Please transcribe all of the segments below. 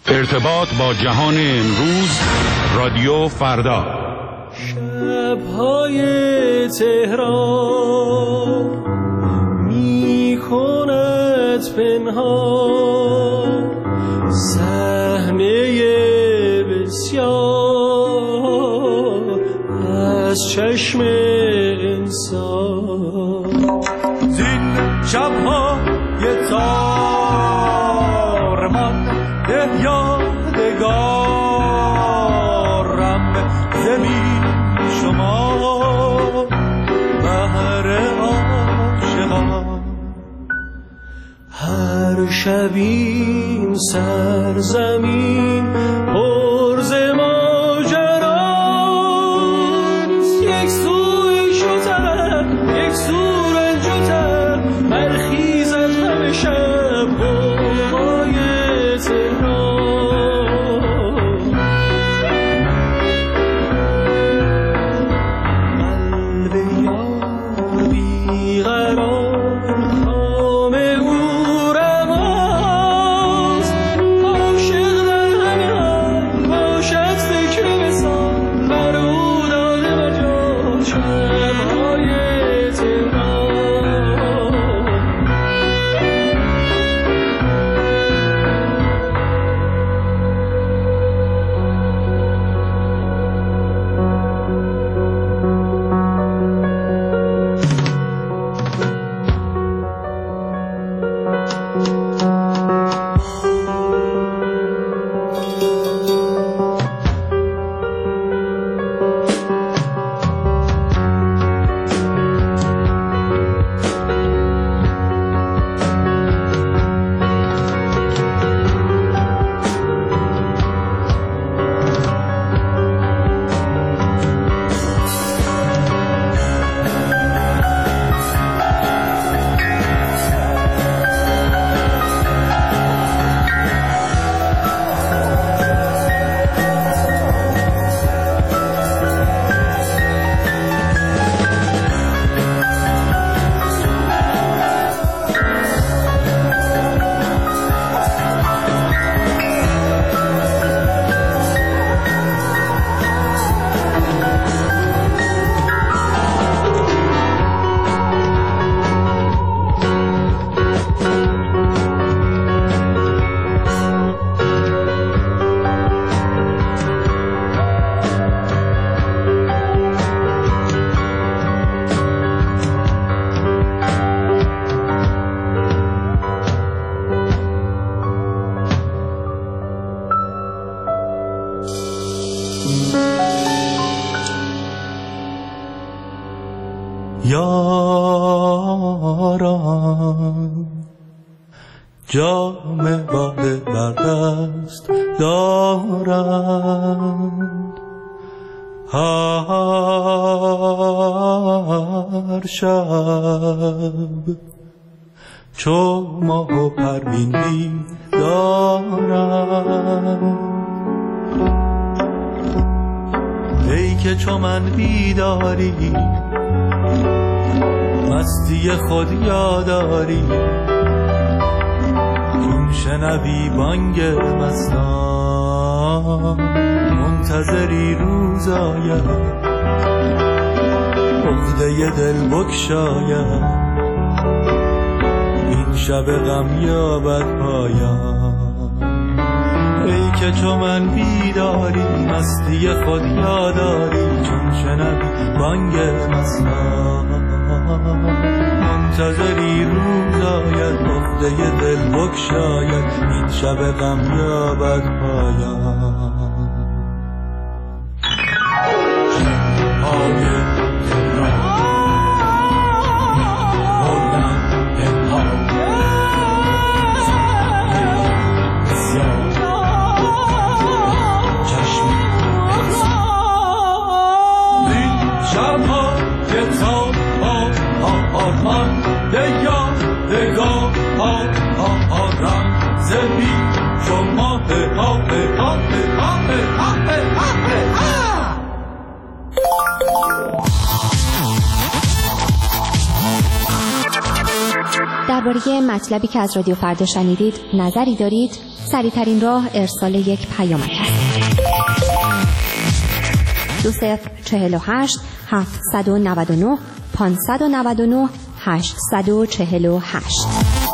ارتباط با جهان امروز، رادیو فردا. شب‌های تهران می‌کند پنهان صحنه بسیار از چشم انسان. زین شب‌های تارمان یادگارم زمین شما بهر عاشقان. هر شبین سرزمین پر ز ماجراست، یک سوی شدن یک سو رنجتر برخیزد همه شب قوقای تهران. قلب یار بیقرار خام او رواست، عاشق در همه حال باشد فکر وصال بر او داده و جا شب‌های تهران. یاران جام باده بر دست دارند، هر شب چو ماه و پروین دارند. ای که چو من بیداری مستی خود یاداری، چون شنوی بانگ مستان منتظری روز آید، عقده دل بگشاید، این شب غم یابد پایان. ای که چو من بیداری مستی خود یاداری، چون شنوی بانگ مستان منتظری روز آید، عقده دل بگشاید، این شب غم یابد پایان. درباره مطلبی که از رادیو فردا شنیدید نظری دارید؟ سریع‌ترین راه ارسال یک پیامک است. 2048 799 599 848.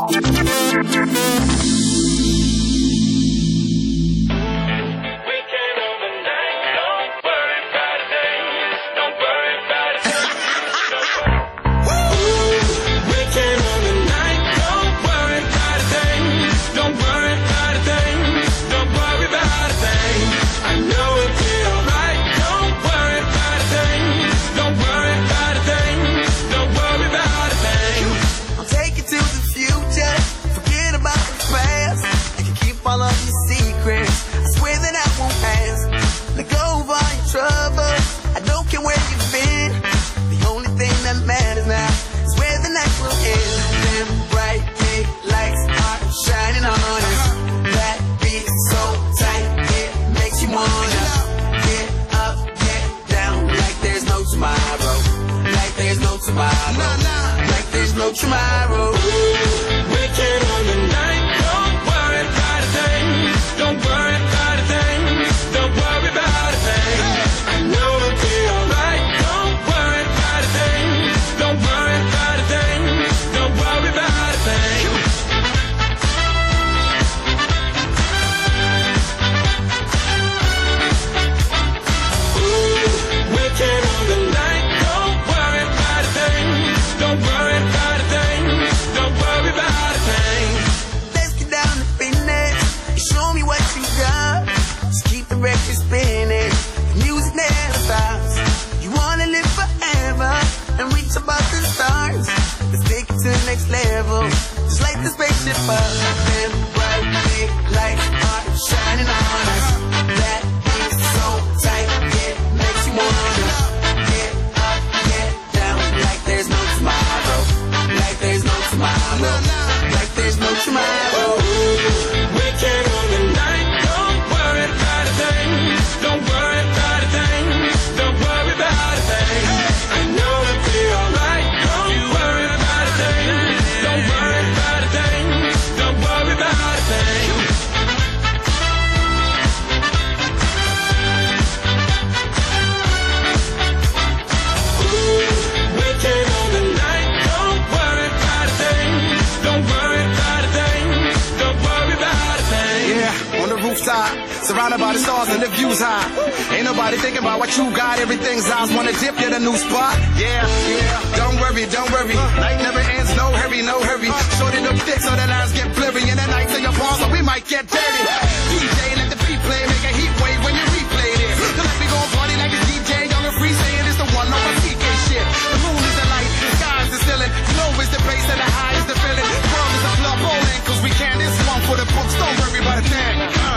Surrounded by the stars and the views high. Ain't nobody thinking about what you got. Everything's eyes wanna dip, get a new spot. Yeah, don't worry. Night never ends, no hurry. Shorty look thick so the lines get blurry. And the nights in your palms so we might get dirty. DJ, let the beat play, make a heat wave when you replay this. So let me go party like it's DJ Young and Free, saying it's the one over TK shit. The moon is the light, the sky is the ceiling. You know it's the bass and the high is the feeling. The world is a club bowling, cause we can. This one for the books, don't worry about a thing.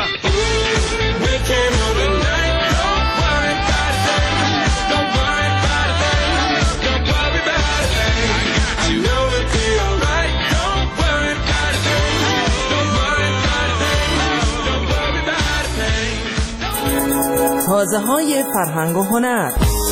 We came home tonight. Don't worry about a thing. Don't worry about a thing. Don't worry about a thing. I know it'll be alright. Don't worry about a thing. Don't worry about a thing. Don't worry about a thing. تازه‌های فرهنگ و هنر.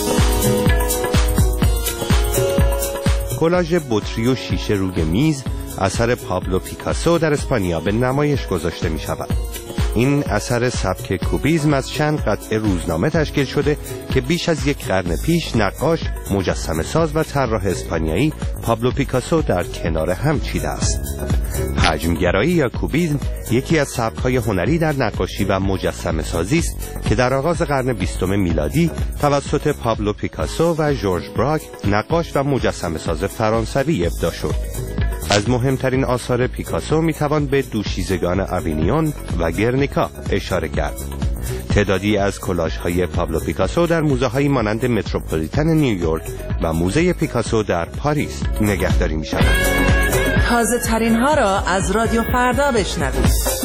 کلاژ بطری و شیشه روی میز اثر پابلو پیکاسو در اسپانیا به نمایش گذاشته می شود. این اثر سبک کوبیسم از چند قطعه روزنامه تشکیل شده که بیش از یک قرن پیش نقاش، مجسمه ساز و طراح اسپانیایی پابلو پیکاسو در کنار هم چیده است. حجمگرایی یا کوبیسم یکی از سبک‌های هنری در نقاشی و مجسمه سازی است که در آغاز قرن 20 میلادی توسط پابلو پیکاسو و ژورژ براک، نقاش و مجسمه ساز فرانسوی ابداع شد. از مهمترین آثار پیکاسو میتوان به دوشیزگان آوینیون و گرنیکا اشاره کرد. تعدادی از کلاژهای پابلو پیکاسو در موزه‌هایی مانند متروپولیتن نیویورک و موزه پیکاسو در پاریس نگهداری می‌شود. تازه ترین ها را از رادیو فردا بشنوید.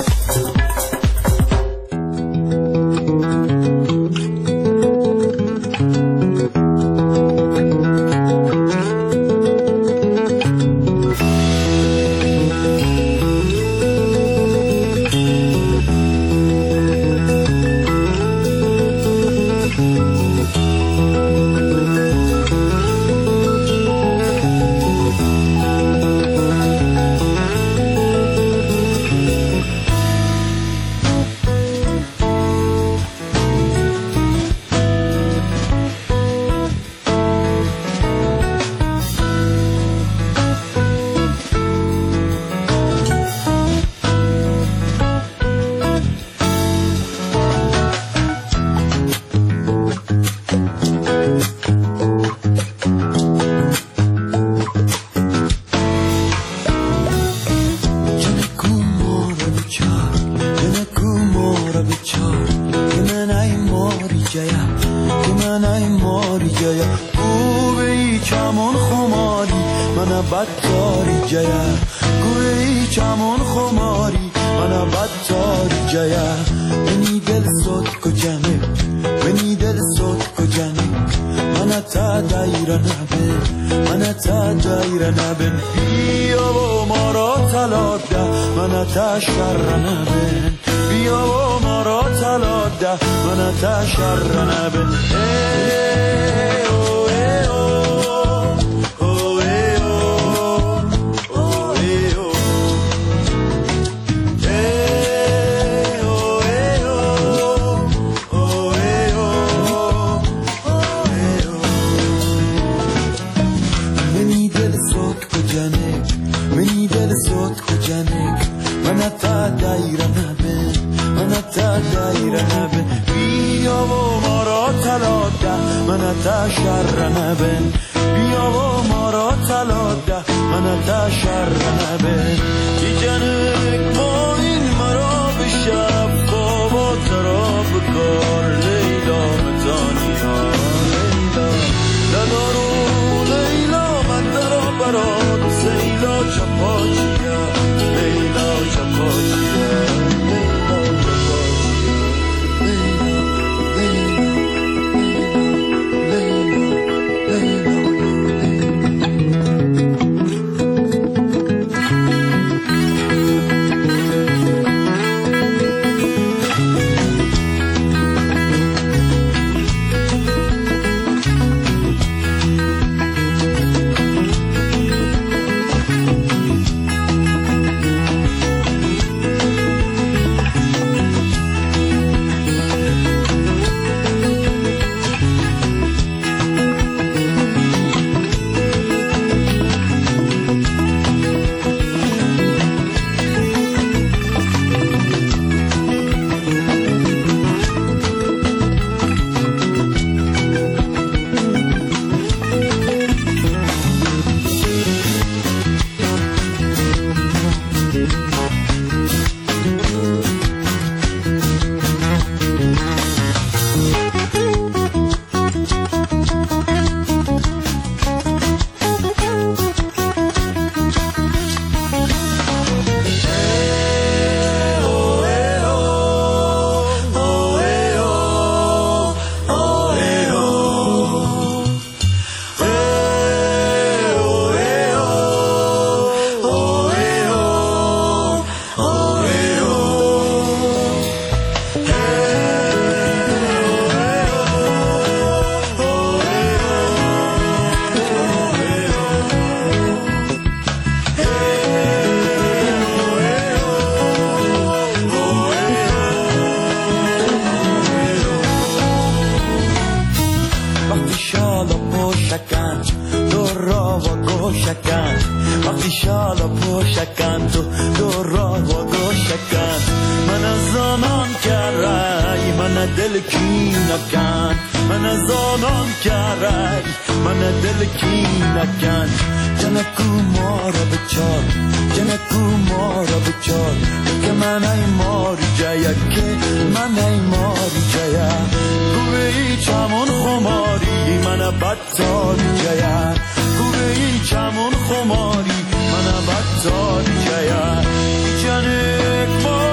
جیا گوی چمون خماری من بدتاری جیا گوی چمون خماری من بدتاری جیا منی دل سوت کجانه منی دل سوت کجانه من تا دایر نبن من تا دایر نبن بیا و ما را تلاده من تا شر نبن بیا و ما را تلاده من تا شر نبن تا شر نبن بیا و ما را تلاده من تا شر نبن کی جنگ ما این مرا به شب خواب و تراب کار لیلا متانی ها لیلا ندارو لیلا من درا برات سیلا چپاچیا لیلا چپاچیا چمون خماری من بدتاری جیا جنگ ما